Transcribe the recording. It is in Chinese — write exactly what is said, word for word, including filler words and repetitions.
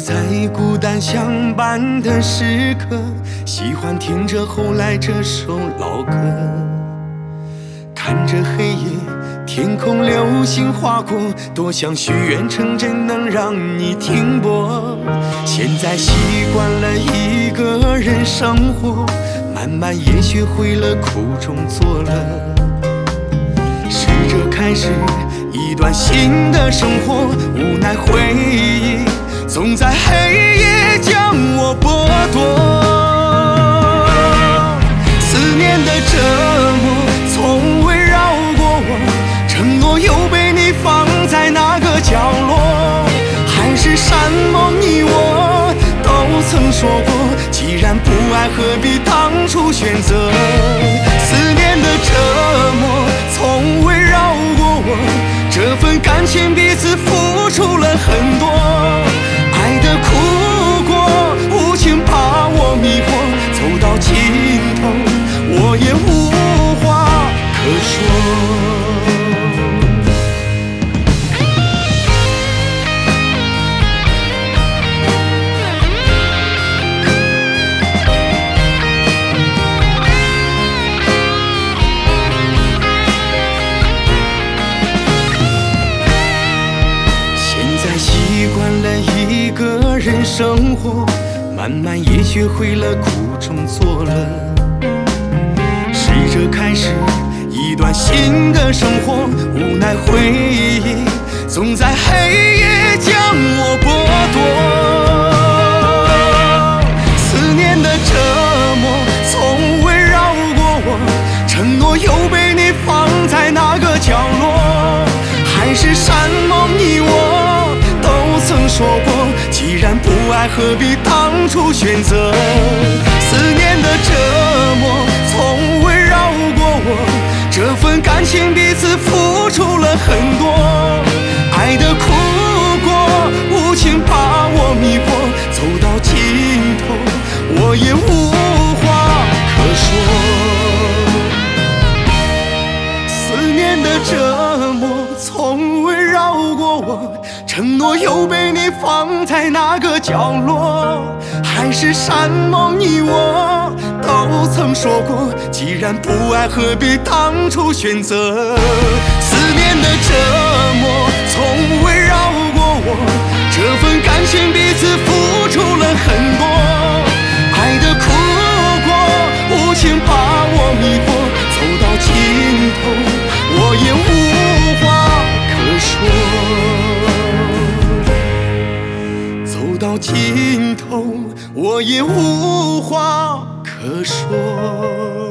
在孤单相伴的时刻，喜欢听着后来这首老歌，看着黑夜天空流星划过，多想许愿成真能让你停泊。现在习惯了一个人生活，慢慢也学会了苦中作乐，试着开始一段新的生活，无奈回忆总在黑夜将我剥夺。思念的折磨从未绕过我，承诺又被你放在那个角落，海誓山盟你我都曾说过，既然不爱何必当初选择。思念的折磨从未绕过我，这份感情彼此付出了很多，爱的苦过无情把我迷惑，走到尽头我也无话可说。一个人生活，慢慢也学会了苦中作乐，试着开始一段新的生活，无奈回忆总在黑夜将我剥夺。思念的折磨从未绕过我，承诺又被你放在那个角落，海誓山盟你我都曾说过，既然不爱何必当初选择。思念的折磨从未绕过我，这份感情彼此付出了很多，爱的苦过无情把我迷惑，走到尽头我也无话可说。思念的折磨从未绕过我，承诺又被你放在那个角落，海誓山盟你我都曾说过，既然不爱何必当初选择。思念的折磨从未绕过我，这份感情彼此付出了很多，爱的苦过无情把我迷惑，走到尽头我也无话可说，走到尽头我也无话可说。